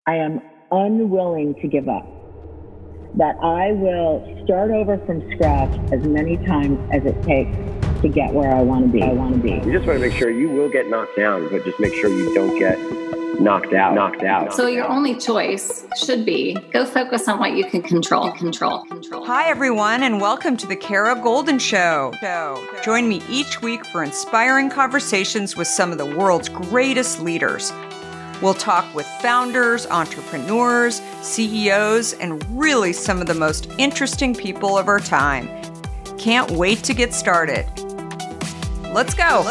I am unwilling to give up, that I will start over from scratch as many times as it takes to get where I want to be. You just want to make sure you will get knocked down, but just make sure you don't get knocked out. So your only choice should be go focus on what you can control. Hi, everyone, and welcome to the Kara Goldin Show. Join me each week for inspiring conversations with some of the world's greatest leaders. We'll talk with founders, entrepreneurs, CEOs, and really some of the most interesting people of our time. Can't wait to get started. Let's go.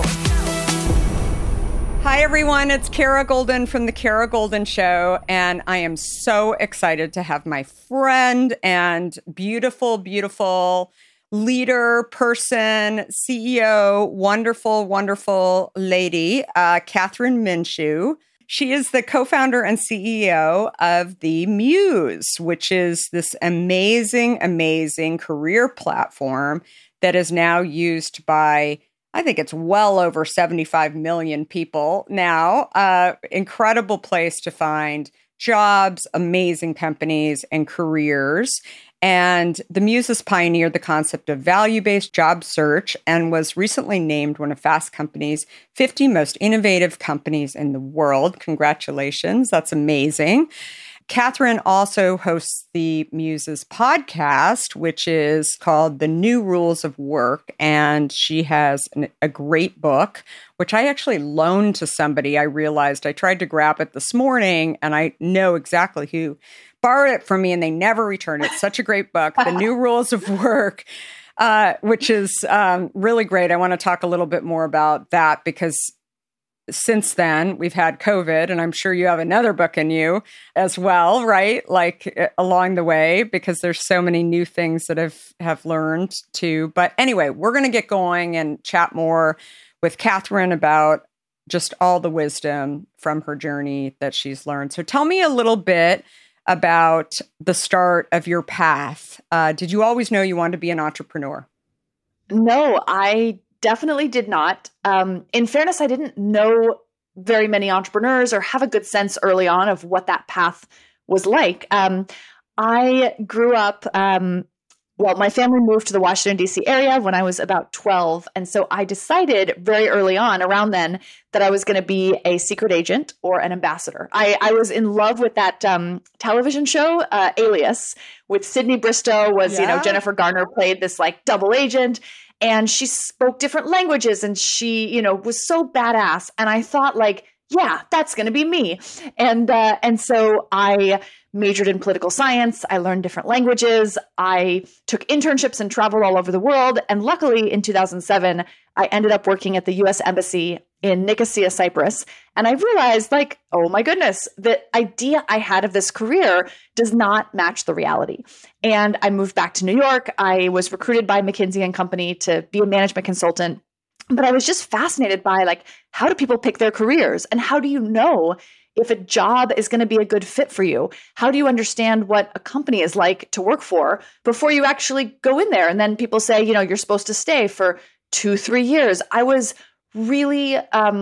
Hi, everyone. It's Kara Goldin from The Kara Goldin Show, and I am so excited to have my friend and beautiful leader, person, CEO, wonderful lady, Kathryn Minshew. She is the co-founder and CEO of The Muse, which is this amazing career platform that is now used by, I think it's well over 75 million people now. Incredible place to find jobs, amazing companies, and careers. And The Muse has pioneered the concept of value-based job search and was recently named one of Fast Company's 50 most innovative companies in the world. Congratulations. That's amazing. Kathryn also hosts The Muse's podcast, which is called The New Rules of Work. And she has a great book, which I actually loaned to somebody. I realized I tried to grab it this morning, and I know exactly who borrowed it from me, and they never returned it. Such a great book, The New Rules of Work, which is really great. I want to talk a little bit more about that because since then, we've had COVID, and I'm sure you have another book in you as well, right? Like along the way, because there's so many new things that have learned too. But anyway, we're going to get going and chat more with Kathryn about just all the wisdom from her journey that she's learned. So tell me a little bit about the start of your path. Did you always know you wanted to be an entrepreneur? No, I definitely did not. In fairness, I didn't know very many entrepreneurs or have a good sense early on of what that path was like. I grew up, my family moved to the Washington, D.C. area when I was about 12. And so I decided very early on around then that I was going to be a secret agent or an ambassador. I was in love with that television show, Alias, with Sydney Bristow Jennifer Garner played this like double agent. And she spoke different languages and she, was so badass. And I thought like, yeah, that's going to be me. And so I majored in political science. I learned different languages. I took internships and traveled all over the world. And luckily in 2007, I ended up working at the U.S. Embassy in Nicosia, Cyprus. And I realized like, oh my goodness, the idea I had of this career does not match the reality. And I moved back to New York. I was recruited by McKinsey & Company to be a management consultant. But I was just fascinated by like, how do people pick their careers? And how do you know if a job is going to be a good fit for you? How do you understand what a company is like to work for before you actually go in there? And then people say, you're supposed to stay for 2-3 years. I was really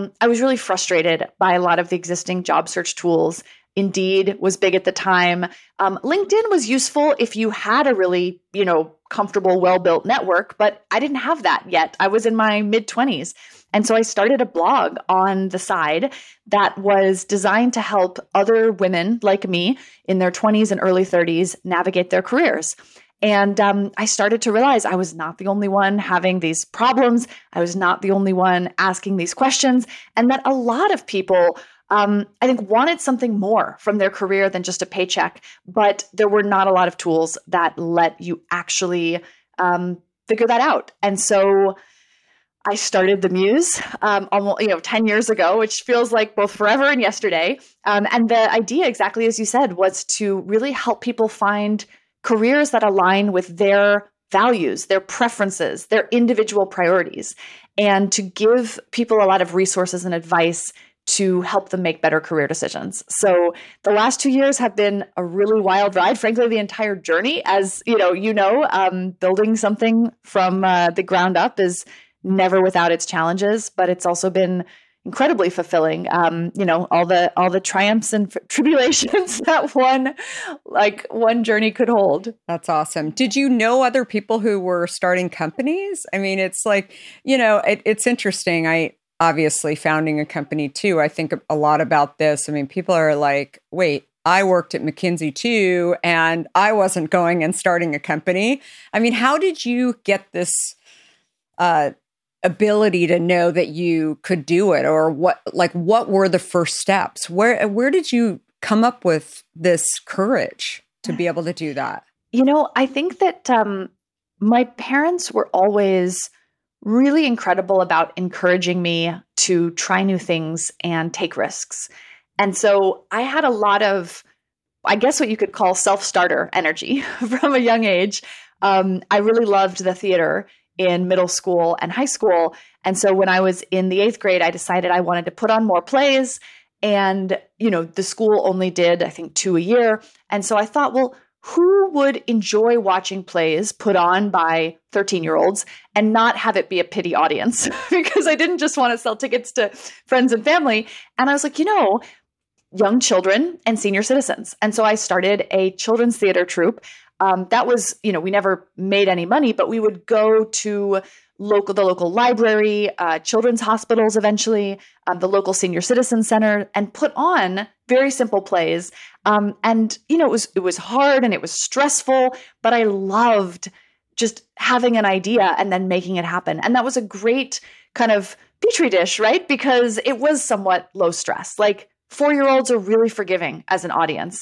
frustrated by a lot of the existing job search tools. Indeed was big at the time. LinkedIn was useful if you had a really, comfortable, well-built network, but I didn't have that yet. I was in my mid-20s. And so I started a blog on the side that was designed to help other women like me in their 20s and early 30s navigate their careers. And I started to realize I was not the only one having these problems. I was not the only one asking these questions, and that a lot of people I think wanted something more from their career than just a paycheck, but there were not a lot of tools that let you actually figure that out. And so I started The Muse almost 10 years ago, which feels like both forever and yesterday. And the idea, exactly as you said, was to really help people find careers that align with their values, their preferences, their individual priorities, and to give people a lot of resources and advice to help them make better career decisions. So the last 2 years have been a really wild ride. Frankly, the entire journey, as building something from the ground up is never without its challenges, but it's also been incredibly fulfilling. All the triumphs and tribulations that one journey could hold. That's awesome. Did you know other people who were starting companies? I mean, it's like, it's interesting. I obviously founding a company too. I think a lot about this. I mean, people are like, wait, I worked at McKinsey too, and I wasn't going and starting a company. I mean, how did you get this ability to know that you could do it, or what were the first steps? Where did you come up with this courage to be able to do that? I think that my parents were always really incredible about encouraging me to try new things and take risks. And so I had a lot of, I guess what you could call self-starter energy from a young age. I really loved the theater in middle school and high school. And so when I was in the 8th grade, I decided I wanted to put on more plays. And, the school only did, I think, 2 a year. And so I thought, well, who would enjoy watching plays put on by 13-year-olds and not have it be a pity audience? Because I didn't just want to sell tickets to friends and family. And I was like, young children and senior citizens. And so I started a children's theater troupe. That was, we never made any money, but we would go to the local library, children's hospitals eventually, the local senior citizen center, and put on very simple plays. It was hard and it was stressful, but I loved just having an idea and then making it happen. And that was a great kind of petri dish, right? Because it was somewhat low stress. Like 4-year-olds are really forgiving as an audience.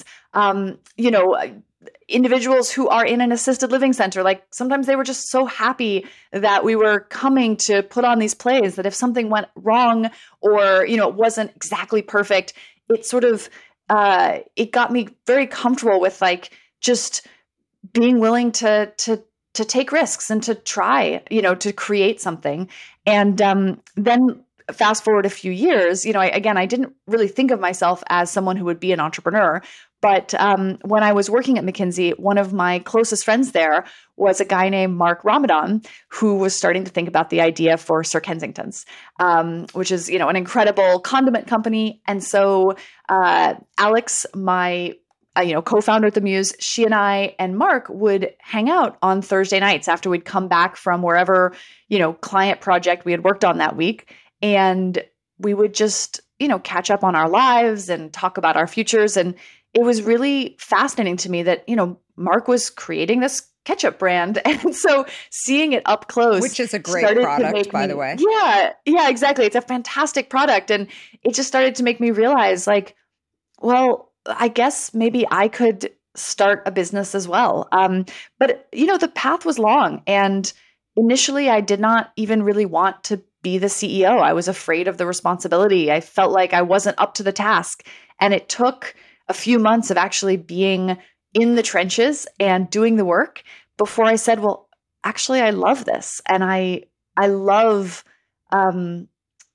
Individuals who are in an assisted living center, like sometimes they were just so happy that we were coming to put on these plays that if something went wrong or, it wasn't exactly perfect, it sort of, it got me very comfortable with just being willing to take risks and to try, to create something. And then fast forward a few years, I didn't really think of myself as someone who would be an entrepreneur. But when I was working at McKinsey, one of my closest friends there was a guy named Mark Ramadan, who was starting to think about the idea for Sir Kensington's, which is, an incredible condiment company. And so Alex, my co-founder at the Muse, she and I and Mark would hang out on Thursday nights after we'd come back from wherever, client project we had worked on that week. And we would just, catch up on our lives and talk about our futures. And it was really fascinating to me that, Mark was creating this ketchup brand. And so seeing it up close. Which is a great product, by the way. Yeah, exactly. It's a fantastic product. And it just started to make me realize well, I guess maybe I could start a business as well. But, the path was long. And initially, I did not even really want to be the CEO. I was afraid of the responsibility. I felt like I wasn't up to the task. And it took a few months of actually being in the trenches and doing the work before I said, well, actually, I love this. And I love, that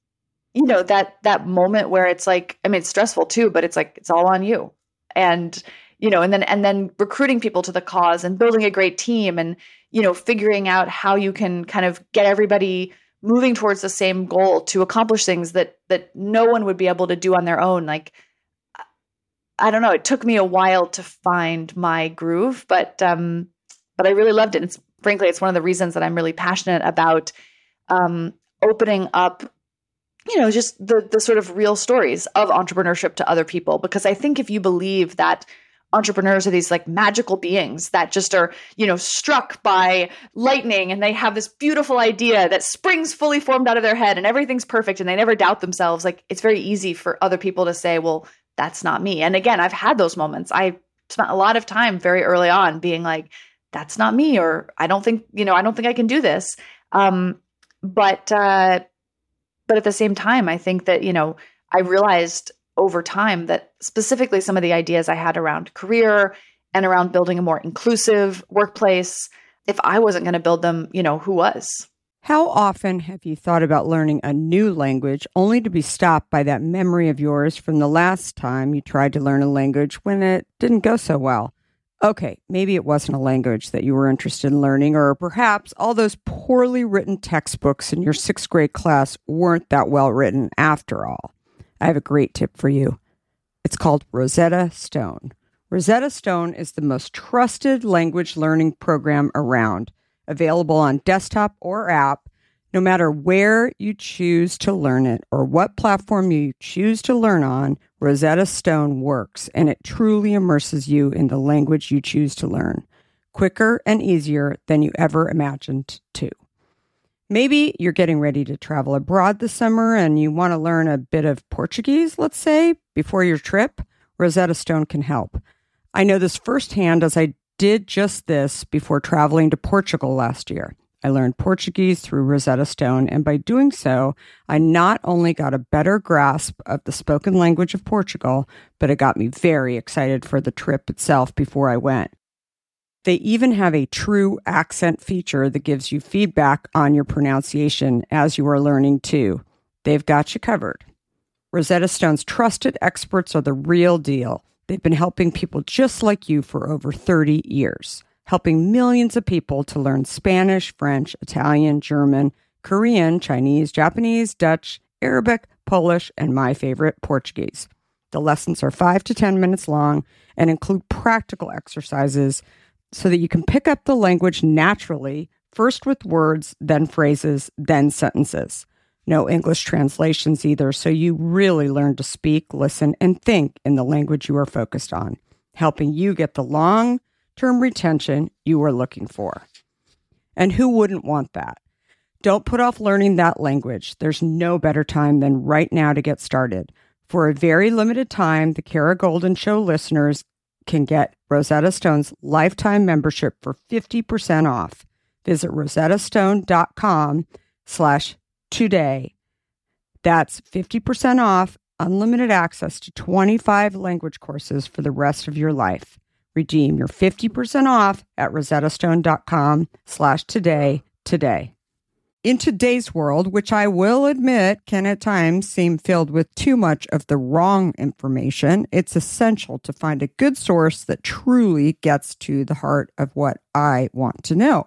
moment where it's it's stressful too, but it's it's all on you. And, and then recruiting people to the cause and building a great team and, figuring out how you can kind of get everybody moving towards the same goal to accomplish things that no one would be able to do on their own. I don't know. It took me a while to find my groove, but I really loved it. Frankly, it's one of the reasons that I'm really passionate about opening up, just the sort of real stories of entrepreneurship to other people. Because I think if you believe that entrepreneurs are these magical beings that just are, struck by lightning and they have this beautiful idea that springs fully formed out of their head and everything's perfect and they never doubt themselves, it's very easy for other people to say, well, that's not me. And again, I've had those moments. I spent a lot of time very early on being that's not me, or I don't think I can do this. But at the same time, I think that, I realized over time that specifically some of the ideas I had around career and around building a more inclusive workplace, if I wasn't going to build them, who was? How often have you thought about learning a new language only to be stopped by that memory of yours from the last time you tried to learn a language when it didn't go so well? Okay, maybe it wasn't a language that you were interested in learning, or perhaps all those poorly written textbooks in your 6th grade class weren't that well written after all. I have a great tip for you. It's called Rosetta Stone. Rosetta Stone is the most trusted language learning program around, available on desktop or app, no matter where you choose to learn it or what platform you choose to learn on. Rosetta Stone works, and it truly immerses you in the language you choose to learn, quicker and easier than you ever imagined to. Maybe you're getting ready to travel abroad this summer and you want to learn a bit of Portuguese, let's say, before your trip. Rosetta Stone can help. I know this firsthand as I did just this before traveling to Portugal last year. I learned Portuguese through Rosetta Stone, and by doing so, I not only got a better grasp of the spoken language of Portugal, but it got me very excited for the trip itself before I went. They even have a true accent feature that gives you feedback on your pronunciation as you are learning too. They've got you covered. Rosetta Stone's trusted experts are the real deal. They've been helping people just like you for over 30 years. Helping millions of people to learn Spanish, French, Italian, German, Korean, Chinese, Japanese, Dutch, Arabic, Polish, and my favorite, Portuguese. The lessons are 5 to 10 minutes long and include practical exercises so that you can pick up the language naturally, first with words, then phrases, then sentences. No English translations either, so you really learn to speak, listen, and think in the language you are focused on, helping you get the long-term retention you are looking for. And who wouldn't want that? Don't put off learning that language. There's no better time than right now to get started. For a very limited time, the Kara Goldin Show listeners can get Rosetta Stone's lifetime membership for 50% off. Visit rosettastone.com/today. That's 50% off, unlimited access to 25 language courses for the rest of your life. Redeem your 50% off at rosettastone.com/today today. In today's world, which I will admit can at times seem filled with too much of the wrong information, it's essential to find a good source that truly gets to the heart of what I want to know.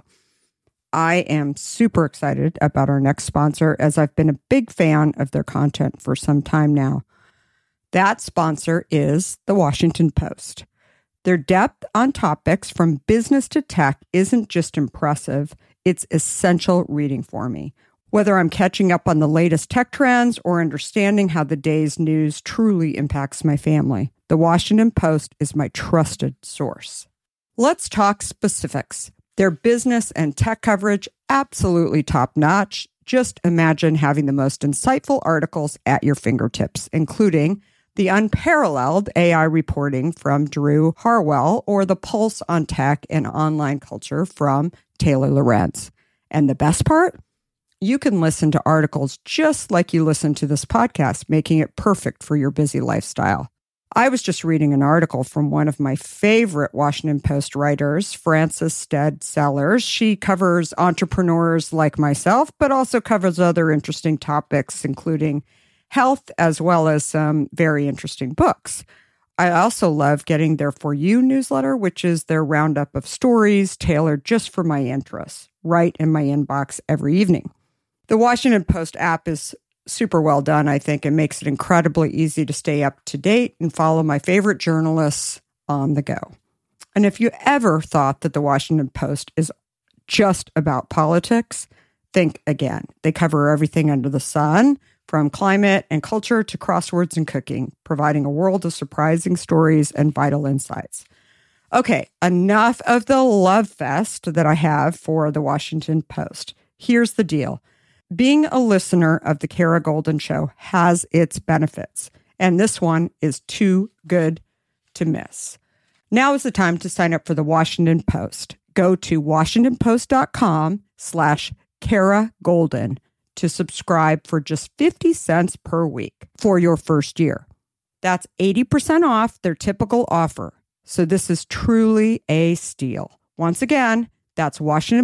I am super excited about our next sponsor, as I've been a big fan of their content for some time now. That sponsor is The Washington Post. Their depth on topics from business to tech isn't just impressive, it's essential reading for me. Whether I'm catching up on the latest tech trends or understanding how the day's news truly impacts my family, The Washington Post is my trusted source. Let's talk specifics. Their business and tech coverage, absolutely top-notch. Just imagine having the most insightful articles at your fingertips, including the unparalleled AI reporting from Drew Harwell or the pulse on tech and online culture from Taylor Lorenz. And the best part? You can listen to articles just like you listen to this podcast, making it perfect for your busy lifestyle. I was just reading an article from one of my favorite Washington Post writers, Frances Stead Sellers. She covers entrepreneurs like myself, but also covers other interesting topics, including health, as well as some very interesting books. I also love getting their For You newsletter, which is their roundup of stories tailored just for my interests, right in my inbox every evening. The Washington Post app is super well done, I think. It makes it incredibly easy to stay up to date and follow my favorite journalists on the go. And if you ever thought that the Washington Post is just about politics, think again. They cover everything under the sun, from climate and culture to crosswords and cooking, providing a world of surprising stories and vital insights. Okay, enough of the love fest that I have for the Washington Post. Here's the deal. Being a listener of the Kara Goldin Show has its benefits, and this one is too good to miss. Now is the time to sign up for the Washington Post. Go to washingtonpost.com/Kara Goldin to subscribe for just 50 cents per week for your first year. That's 80% off their typical offer. So this is truly a steal. Once again, that's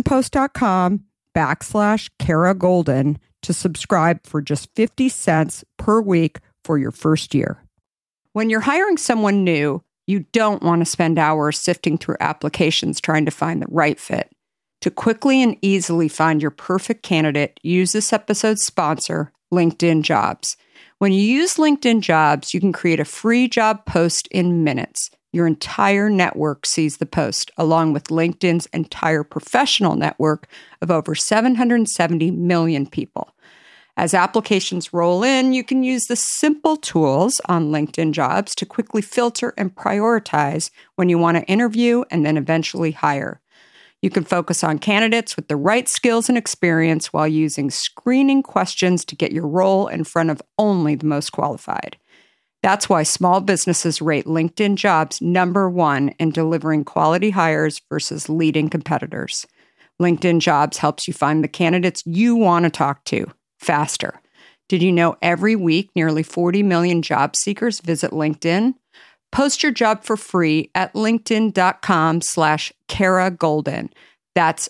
washingtonpost.com/Kara Goldin to subscribe for just 50 cents per week for your first year. When you're hiring someone new, You don't want to spend hours sifting through applications trying to find the right fit. To quickly and easily find your perfect candidate, use this episode's sponsor, LinkedIn Jobs. When you use LinkedIn Jobs, you can create a free job post in minutes. Your entire network sees the post, along with LinkedIn's entire professional network of over 770 million people. As applications roll in, you can use the simple tools on LinkedIn Jobs to quickly filter and prioritize when you want to interview and then eventually hire. You can focus on candidates with the right skills and experience while using screening questions to get your role in front of only the most qualified. That's why small businesses rate LinkedIn Jobs number 1 in delivering quality hires versus leading competitors. LinkedIn Jobs helps you find the candidates you want to talk to faster. Did you know every week nearly 40 million job seekers visit LinkedIn? Post your job for free at linkedin.com/Kara Goldin. That's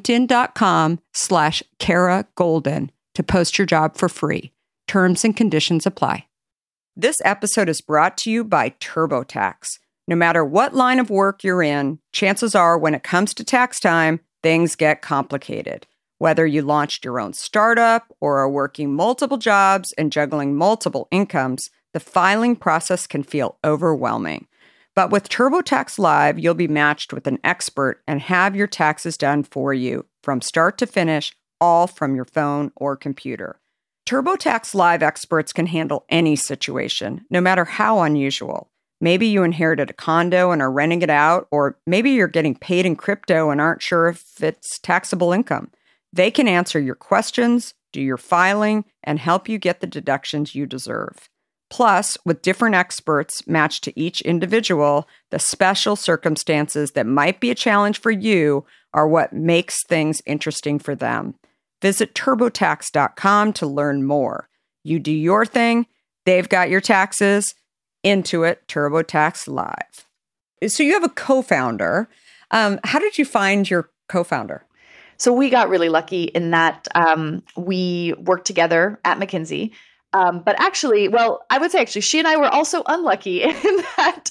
linkedin.com/Kara Goldin to post your job for free. Terms and conditions apply. This episode is brought to you by TurboTax. No matter what line of work you're in, chances are when it comes to tax time, things get complicated. Whether you launched your own startup or are working multiple jobs and juggling multiple incomes, the filing process can feel overwhelming. But with TurboTax Live, you'll be matched with an expert and have your taxes done for you from start to finish, all from your phone or computer. TurboTax Live experts can handle any situation, no matter how unusual. Maybe you inherited a condo and are renting it out, or maybe you're getting paid in crypto and aren't sure if it's taxable income. They can answer your questions, do your filing, and help you get the deductions you deserve. Plus, with different experts matched to each individual, the special circumstances that might be a challenge for you are what makes things interesting for them. Visit TurboTax.com to learn more. You do your thing, they've got your taxes. Intuit TurboTax Live. So you have a co-founder. How did you find your co-founder? So we got really lucky in that we worked together at McKinsey. But actually, I would say she and I were also unlucky in that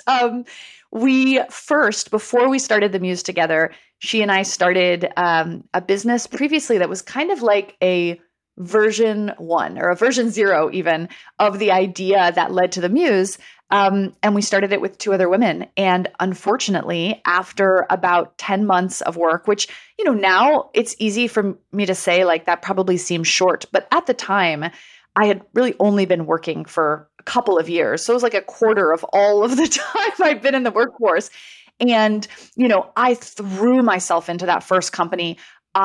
we first, before we started the Muse together, she and I started a business previously that was kind of like a version 1 or a version 0 even of the idea that led to the Muse. And we started it with 2 other women. And unfortunately, after about 10 months of work, which, now it's easy for me to say like that probably seems short, but at the time, I had really only been working for a couple of years. So it was like a quarter of all of the time I'd been in the workforce. And, I threw myself into that first company.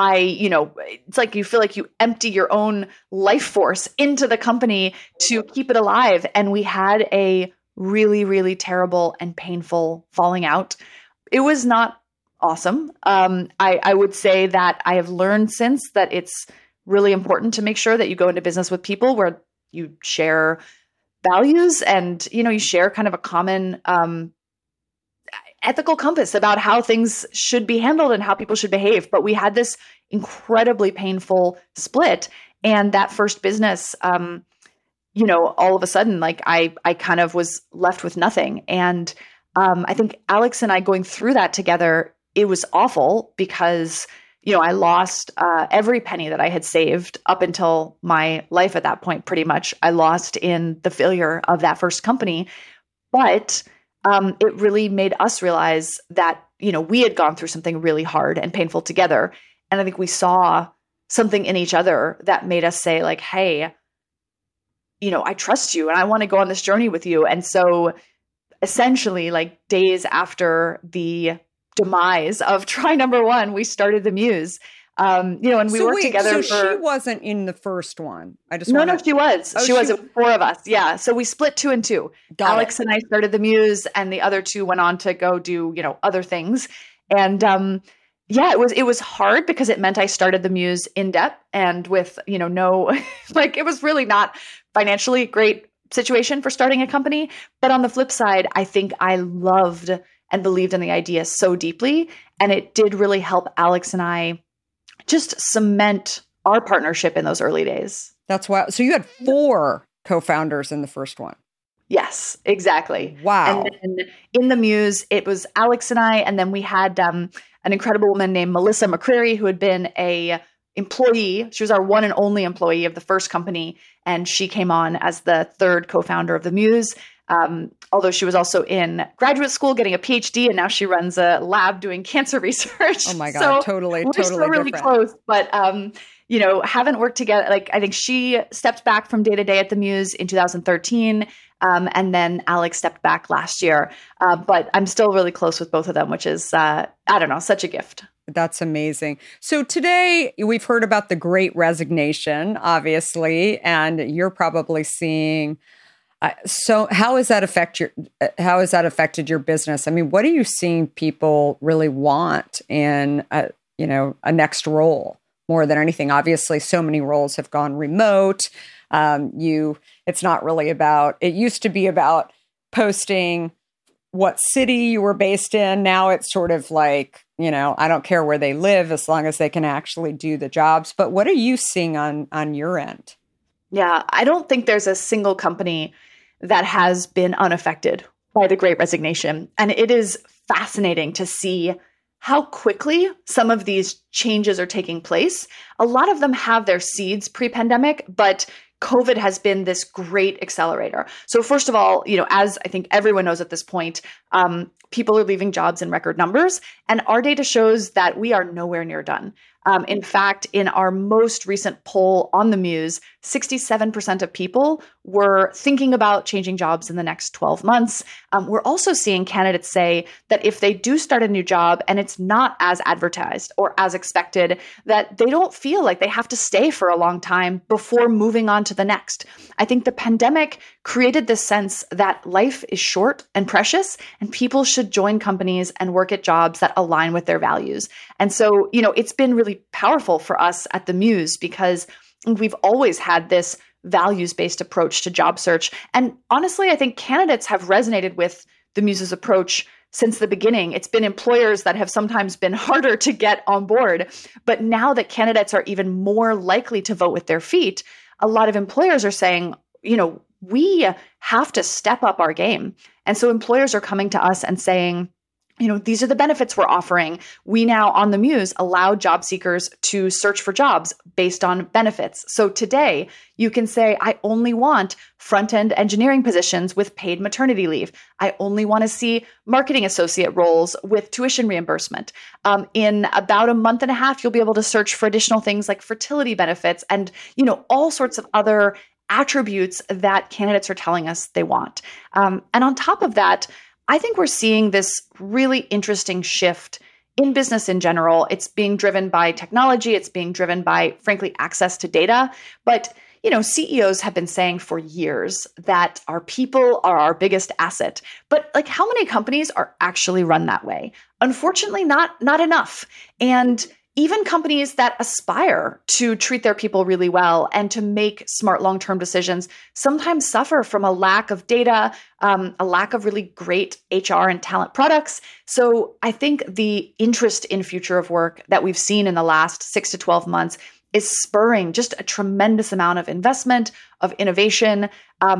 It's like you feel like you empty your own life force into the company to keep it alive. And we had a really, really terrible and painful falling out. It was not awesome. I would say that I have learned since that it's really important to make sure that you go into business with people where you share values and, you share kind of a common ethical compass about how things should be handled and how people should behave. But we had this incredibly painful split. And that first business, all of a sudden, like I kind of was left with nothing. And I think Alex and I going through that together, it was awful because I lost every penny that I had saved up until my life at that point, pretty much. I lost in the failure of that first company. But it really made us realize that, we had gone through something really hard and painful together. And I think we saw something in each other that made us say like, hey, I trust you and I want to go on this journey with you. And so essentially like days after the demise of try number 1, we started the Muse. And we worked together. So she wasn't in the first one. No, she was. She was 4 of us. Yeah. So we split 2 and 2. Alex and I started the Muse, and the other 2 went on to go do other things. And it was hard because it meant I started the Muse in debt and with no like it was really not financially great situation for starting a company. But on the flip side, I think I loved and believed in the idea so deeply. And it did really help Alex and I just cement our partnership in those early days. That's why. So you had 4 co-founders in the first one. Yes, exactly. Wow. And then in the Muse, it was Alex and I, and then we had an incredible woman named Melissa McCreary, who had been a employee. She was our one and only employee of the first company, and she came on as the third co-founder of the Muse. Although she was also in graduate school getting a PhD, and now she runs a lab doing cancer research. Oh my God, so totally we're still really different. close, but haven't worked together. Like, I think she stepped back from day to day at the Muse in 2013. And then Alex stepped back last year. But I'm still really close with both of them, which is, such a gift. That's amazing. So today we've heard about the Great Resignation, obviously, and you're probably seeing. So how has that affected your business? I mean, what are you seeing people really want in a next role more than anything? Obviously, so many roles have gone remote. It's not really about, it used to be about posting what city you were based in. Now it's sort of like, I don't care where they live as long as they can actually do the jobs. But what are you seeing on your end? Yeah, I don't think there's a single company that has been unaffected by the Great Resignation. And it is fascinating to see how quickly some of these changes are taking place. A lot of them have their seeds pre-pandemic, but COVID has been this great accelerator. So first of all, as I think everyone knows at this point, people are leaving jobs in record numbers, and our data shows that we are nowhere near done. In fact, in our most recent poll on the Muse, 67% of people were thinking about changing jobs in the next 12 months. We're also seeing candidates say that if they do start a new job and it's not as advertised or as expected, that they don't feel like they have to stay for a long time before moving on to the next. I think the pandemic created this sense that life is short and precious, and people should join companies and work at jobs that align with their values. And so, it's been really powerful for us at the Muse because we've always had this values-based approach to job search. And honestly, I think candidates have resonated with the Muse's approach since the beginning. It's been employers that have sometimes been harder to get on board. But now that candidates are even more likely to vote with their feet, a lot of employers are saying, we have to step up our game. And so employers are coming to us and saying, these are the benefits we're offering. We now on the Muse allow job seekers to search for jobs based on benefits. So today you can say, I only want front-end engineering positions with paid maternity leave. I only want to see marketing associate roles with tuition reimbursement. In about a month and a half, you'll be able to search for additional things like fertility benefits and, all sorts of other attributes that candidates are telling us they want. And on top of that, I think we're seeing this really interesting shift in business in general. It's being driven by technology. It's being driven by, frankly, access to data. But, CEOs have been saying for years that our people are our biggest asset. But how many companies are actually run that way? Unfortunately, not enough. And even companies that aspire to treat their people really well and to make smart long-term decisions sometimes suffer from a lack of data, a lack of really great HR and talent products. So I think the interest in future of work that we've seen in the last 6 to 12 months is spurring just a tremendous amount of investment, of innovation.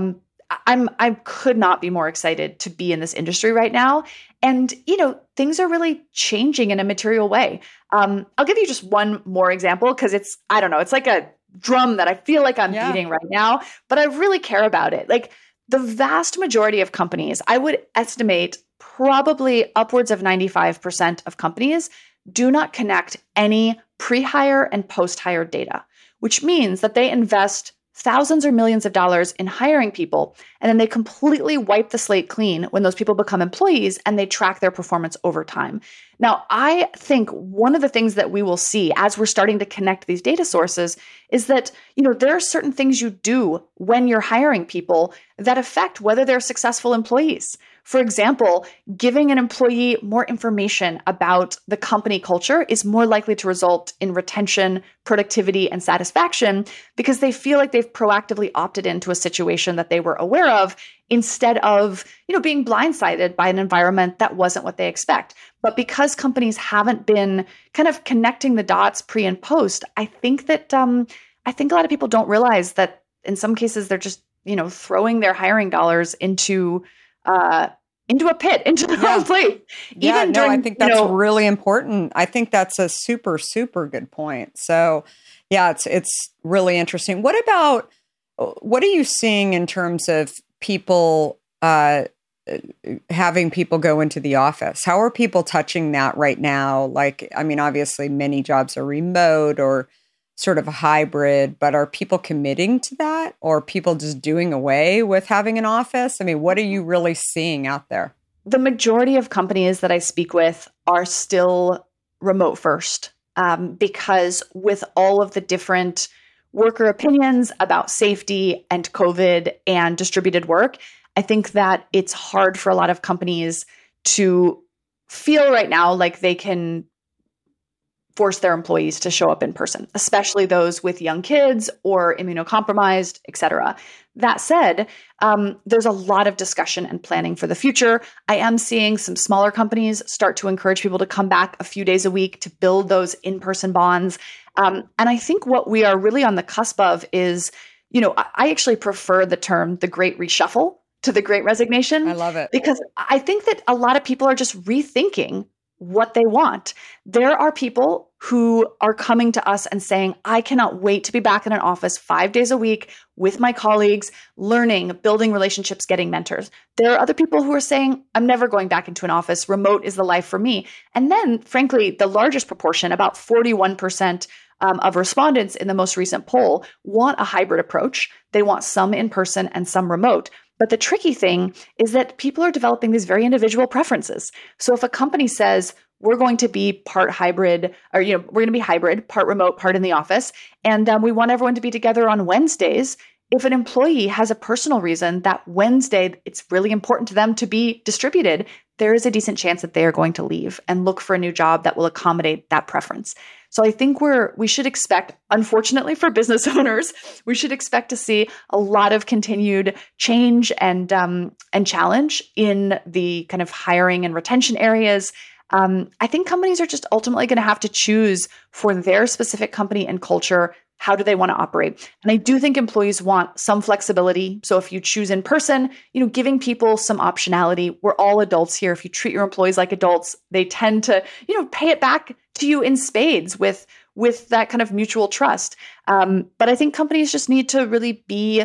I could not be more excited to be in this industry right now. And, things are really changing in a material way. I'll give you just one more example because it's like a drum that I feel like I'm beating right now, but I really care about it. Like the vast majority of companies, I would estimate probably upwards of 95% of companies do not connect any pre-hire and post-hire data, which means that they invest thousands or millions of dollars in hiring people, and then they completely wipe the slate clean when those people become employees and they track their performance over time. Now, I think one of the things that we will see as we're starting to connect these data sources is that, there are certain things you do when you're hiring people that affect whether they're successful employees. For example, giving an employee more information about the company culture is more likely to result in retention, productivity, and satisfaction because they feel like they've proactively opted into a situation that they were aware of instead of, being blindsided by an environment that wasn't what they expect. But because companies haven't been kind of connecting the dots pre and post, I think that a lot of people don't realize that in some cases they're just throwing their hiring dollars into a pit, into the wrong place. I think that's really important. I think that's a super, super good point. So yeah, it's really interesting. What are you seeing in terms of people, having people go into the office? How are people touching that right now? Like, I mean, obviously many jobs are remote or sort of a hybrid, but are people committing to that, or people just doing away with having an office? I mean, what are you really seeing out there? The majority of companies that I speak with are still remote first, because with all of the different worker opinions about safety and COVID and distributed work, I think that it's hard for a lot of companies to feel right now like they can force their employees to show up in person, especially those with young kids or immunocompromised, et cetera. That said, there's a lot of discussion and planning for the future. I am seeing some smaller companies start to encourage people to come back a few days a week to build those in-person bonds. And I think what we are really on the cusp of is, I actually prefer the term the Great Reshuffle to the Great Resignation. I love it. Because I think that a lot of people are just rethinking what they want. There are people who are coming to us and saying, I cannot wait to be back in an office 5 days a week with my colleagues, learning, building relationships, getting mentors. There are other people who are saying, I'm never going back into an office. Remote is the life for me. And then, frankly, the largest proportion, about 41% of respondents in the most recent poll, want a hybrid approach. They want some in person and some remote. But the tricky thing is that people are developing these very individual preferences. So if a company says, we're going to be part hybrid, or, we're going to be hybrid, part remote, part in the office, and we want everyone to be together on Wednesdays, if an employee has a personal reason that Wednesday, it's really important to them to be distributed, there is a decent chance that they are going to leave and look for a new job that will accommodate that preference. So I think we should expect, unfortunately for business owners, we should expect to see a lot of continued change and challenge in the kind of hiring and retention areas. I think companies are just ultimately going to have to choose for their specific company and culture, how do they want to operate? And I do think employees want some flexibility. So if you choose in person, giving people some optionality. We're all adults here. If you treat your employees like adults, they tend to, pay it back to you in spades with that kind of mutual trust. But I think companies just need to really be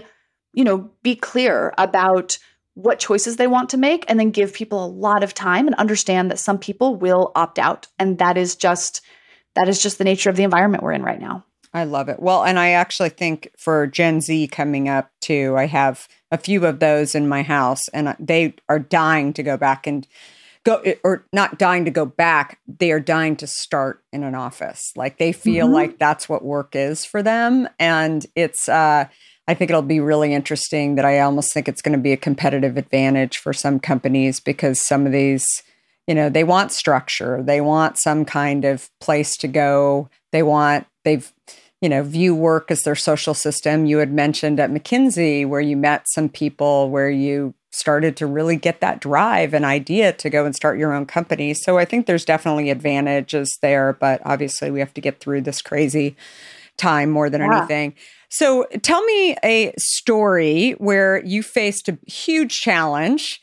clear about what choices they want to make, and then give people a lot of time and understand that some people will opt out. And that is just the nature of the environment we're in right now. I love it. Well, and I actually think for Gen Z coming up too, I have a few of those in my house, and they are dying to go back and or not dying to go back. They are dying to start in an office. Like they feel like that's what work is for them. And it's, I think it'll be really interesting that I almost think it's going to be a competitive advantage for some companies, because some of these, they want structure. They want some kind of place to go. They've view work as their social system. You had mentioned at McKinsey where you met some people where you started to really get that drive and idea to go and start your own company. So I think there's definitely advantages there, but obviously we have to get through this crazy time more than anything. So tell me a story where you faced a huge challenge.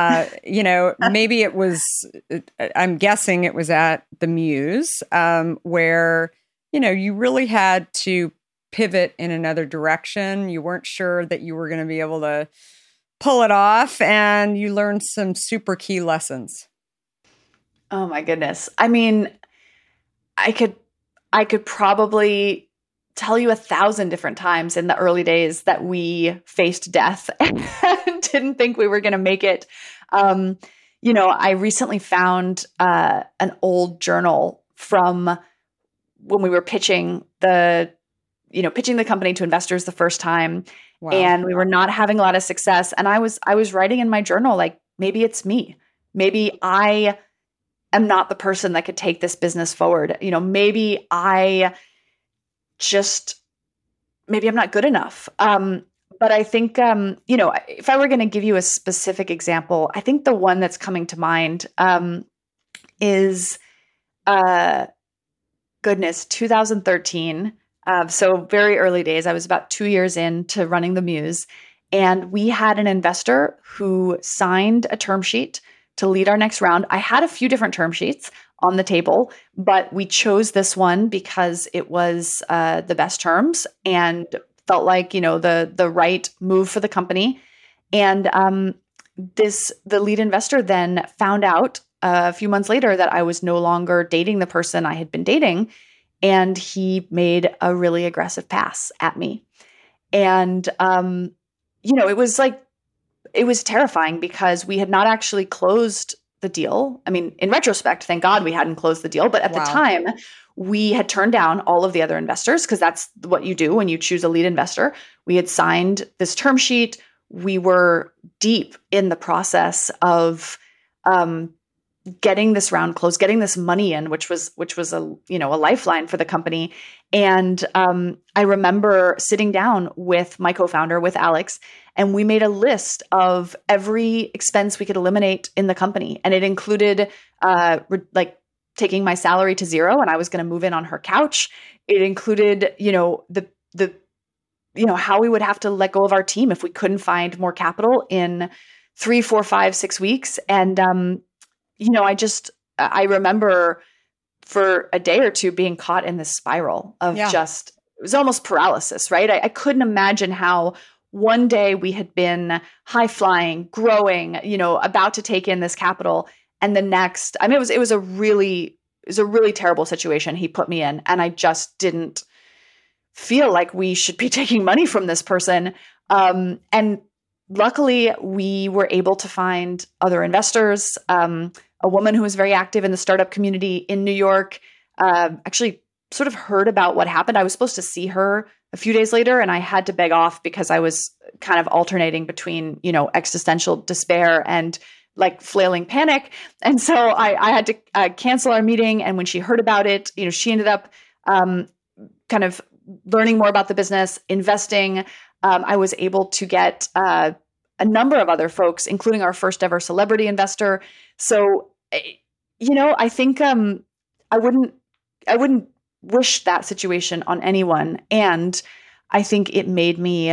Maybe it was, I'm guessing it was at the Muse, where you really had to pivot in another direction. You weren't sure that you were going to be able to pull it off, and you learned some super key lessons. Oh my goodness. I mean, I could probably tell you 1,000 different times in the early days that we faced death and didn't think we were going to make it. I recently found an old journal from when we were pitching the company to investors the first time. Wow. And we were not having a lot of success. And I was writing in my journal, like, maybe it's me. Maybe I am not the person that could take this business forward. Maybe I'm not good enough. But I think, if I were going to give you a specific example, I think the one that's coming to mind is 2013. So very early days. I was about 2 years into running the Muse. And we had an investor who signed a term sheet to lead our next round. I had a few different term sheets on the table, but we chose this one because it was the best terms and felt like, the right move for the company. And the lead investor then found out a few months later that I was no longer dating the person I had been dating, and he made a really aggressive pass at me. And it was terrifying because we had not actually closed the deal. I mean, in retrospect, thank God we hadn't closed the deal. But at the time, we had turned down all of the other investors because that's what you do when you choose a lead investor. We had signed this term sheet. We were deep in the process of getting this round closed, getting this money in, which was a lifeline for the company. And I remember sitting down with my co-founder, with Alex, and we made a list of every expense we could eliminate in the company. And it included taking my salary to zero, and I was going to move in on her couch. It included, how we would have to let go of our team if we couldn't find more capital in 3, 4, 5, 6 weeks. And, I remember for a day or two being caught in this spiral of it was almost paralysis, right? I couldn't imagine how one day we had been high flying, growing, about to take in this capital. And the next, it was a really terrible situation he put me in. And I just didn't feel like we should be taking money from this person. And luckily we were able to find other investors, a woman who was very active in the startup community in New York, actually sort of heard about what happened. I was supposed to see her a few days later, and I had to beg off because I was kind of alternating between, existential despair and like flailing panic. And so I had to cancel our meeting. And when she heard about it, she ended up kind of learning more about the business, investing. I was able to get a number of other folks, including our first ever celebrity investor. So, I think I wouldn't wish that situation on anyone. And I think it made me,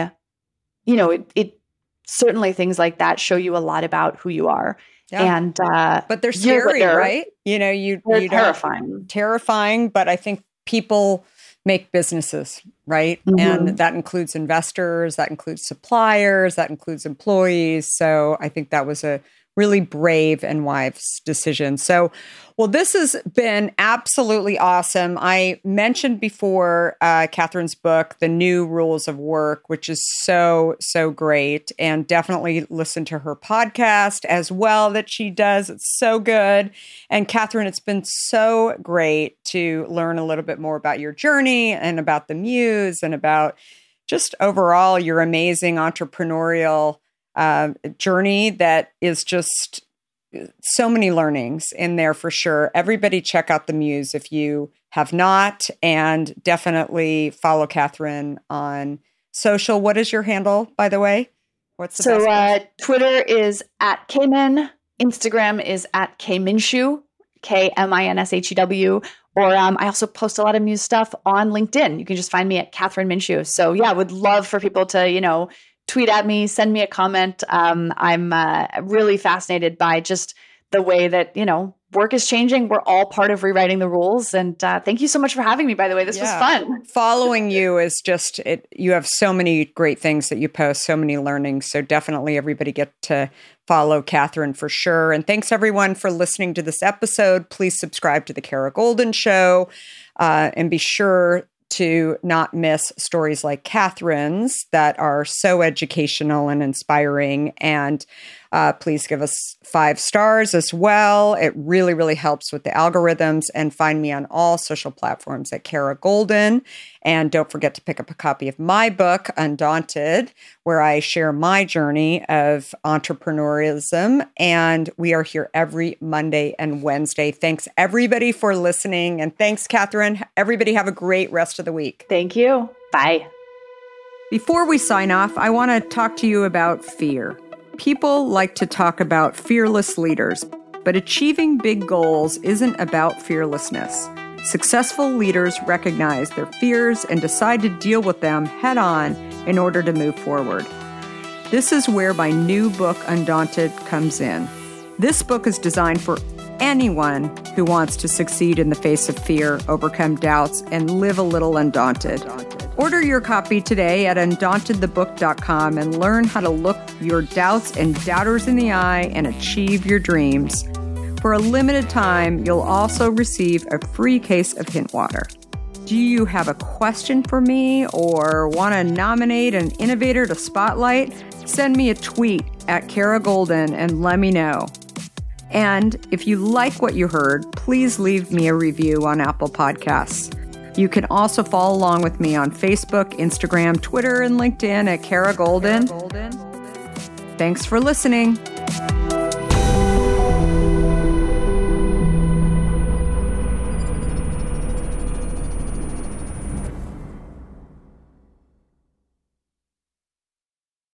it certainly things like that show you a lot about who you are. Yeah. And but they're scary, right? They're terrifying. Terrifying, but I think people make businesses, right? Mm-hmm. And that includes investors, that includes suppliers, that includes employees. So I think that was a really brave and wise decision. So, well, this has been absolutely awesome. I mentioned before Catherine's book, The New Rules of Work, which is so, so great. And definitely listen to her podcast as well that she does. It's so good. And Catherine, it's been so great to learn a little bit more about your journey and about the Muse and about just overall your amazing entrepreneurial journey that is just so many learnings in there for sure. Everybody check out the Muse if you have not, and definitely follow Catherine on social. What is your handle, by the way? What's the best? Twitter is @Kmin, Instagram is @KMinshew, KMINSHEW. Or I also post a lot of Muse stuff on LinkedIn. You can just find me at Catherine Minshew. So yeah, would love for people to, tweet at me, send me a comment. I'm really fascinated by just the way that, work is changing. We're all part of rewriting the rules. And thank you so much for having me, by the way. This was fun. Following you is just, you have so many great things that you post, so many learnings. So definitely everybody get to follow Catherine for sure. And thanks everyone for listening to this episode. Please subscribe to The Kara Goldin Show and be sure to not miss stories like Catherine's that are so educational and inspiring. And please give us 5 stars as well. It really, really helps with the algorithms. And find me on all social platforms at Kara Goldin. And don't forget to pick up a copy of my book, Undaunted, where I share my journey of entrepreneurialism. And we are here every Monday and Wednesday. Thanks, everybody, for listening. And thanks, Catherine. Everybody have a great rest of the week. Thank you. Bye. Before we sign off, I want to talk to you about fear. People like to talk about fearless leaders, but achieving big goals isn't about fearlessness. Successful leaders recognize their fears and decide to deal with them head on in order to move forward. This is where my new book, Undaunted, comes in. This book is designed for anyone who wants to succeed in the face of fear, overcome doubts, and live a little undaunted. Order your copy today at undauntedthebook.com and learn how to look your doubts and doubters in the eye and achieve your dreams. For a limited time, you'll also receive a free case of Hint Water. Do you have a question for me or want to nominate an innovator to spotlight? Send me a tweet at Kara Goldin and let me know. And if you like what you heard, please leave me a review on Apple Podcasts. You can also follow along with me on Facebook, Instagram, Twitter, and LinkedIn at Kara Goldin. Thanks for listening.